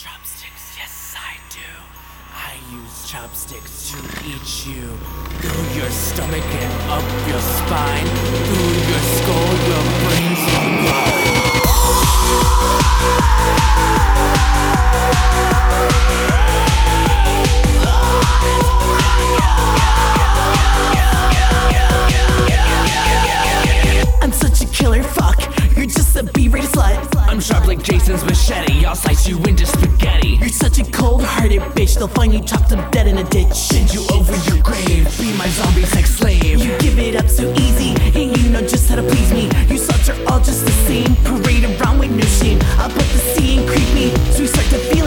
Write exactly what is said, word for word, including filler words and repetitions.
Chopsticks, yes I do. I use chopsticks to eat you. Through your stomach and up your spine. Through your skull, your brains will mine. I'm such a killer, fuck. You're just a B-rated slut. I'm sharp like Jason's machete. I'll slice you into spaghetti. You're such a cold-hearted bitch. They'll find you chopped up dead in a ditch. Send you over your grave. Be my zombie sex slave. You give it up so easy, and you know just how to please me. You sluts are all just the same. Parade around with no shame. I'll put the sea and creep me, so we start to feel